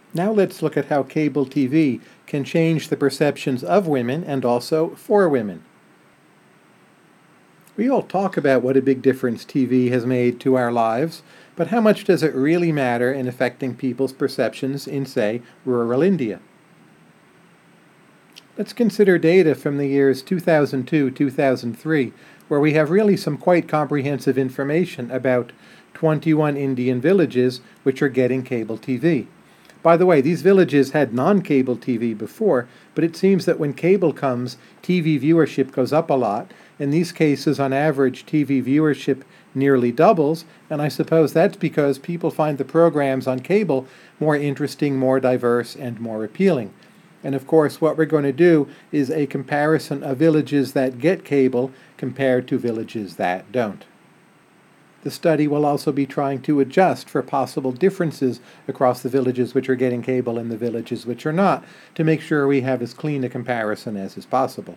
Now let's look at how cable TV can change the perceptions of women and also for women. We all talk about what a big difference TV has made to our lives, but how much does it really matter in affecting people's perceptions in, say, rural India? Let's consider data from the years 2002-2003, where we have really some quite comprehensive information about 21 Indian villages which are getting cable TV. By the way, these villages had non-cable TV before, but it seems that when cable comes, TV viewership goes up a lot. In these cases, on average, TV viewership nearly doubles, and I suppose that's because people find the programs on cable more interesting, more diverse, and more appealing. And of course, what we're going to do is a comparison of villages that get cable compared to villages that don't. The study will also be trying to adjust for possible differences across the villages which are getting cable and the villages which are not, to make sure we have as clean a comparison as is possible.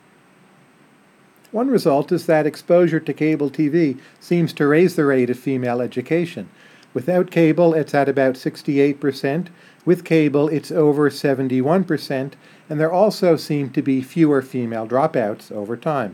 One result is that exposure to cable TV seems to raise the rate of female education. Without cable, it's at about 68%. With cable, it's over 71%, and there also seem to be fewer female dropouts over time.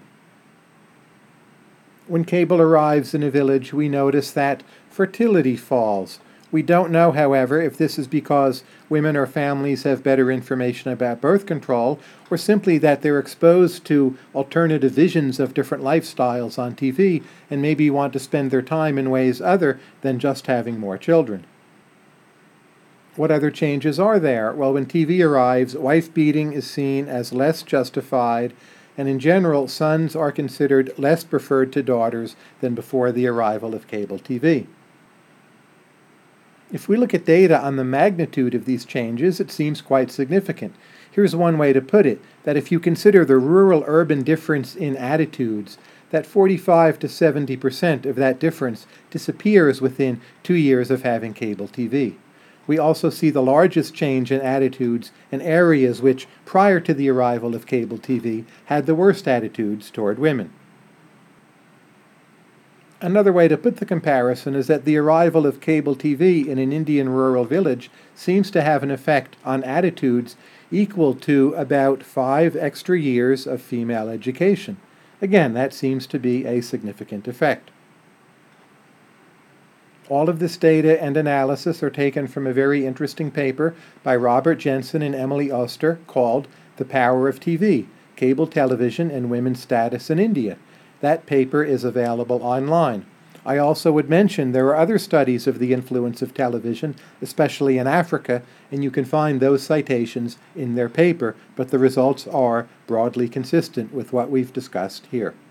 When cable arrives in a village, we notice that fertility falls. We don't know, however, if this is because women or families have better information about birth control, or simply that they're exposed to alternative visions of different lifestyles on TV and maybe want to spend their time in ways other than just having more children. What other changes are there? Well, when TV arrives, wife beating is seen as less justified, and in general, sons are considered less preferred to daughters than before the arrival of cable TV. If we look at data on the magnitude of these changes, it seems quite significant. Here's one way to put it, that if you consider the rural-urban difference in attitudes, that 45 to 70% of that difference disappears within 2 years of having cable TV. We also see the largest change in attitudes in areas which, prior to the arrival of cable TV, had the worst attitudes toward women. Another way to put the comparison is that the arrival of cable TV in an Indian rural village seems to have an effect on attitudes equal to about 5 extra years of female education. Again, that seems to be a significant effect. All of this data and analysis are taken from a very interesting paper by Robert Jensen and Emily Oster called The Power of TV, Cable Television and Women's Status in India. That paper is available online. I also would mention there are other studies of the influence of television, especially in Africa, and you can find those citations in their paper, but the results are broadly consistent with what we've discussed here.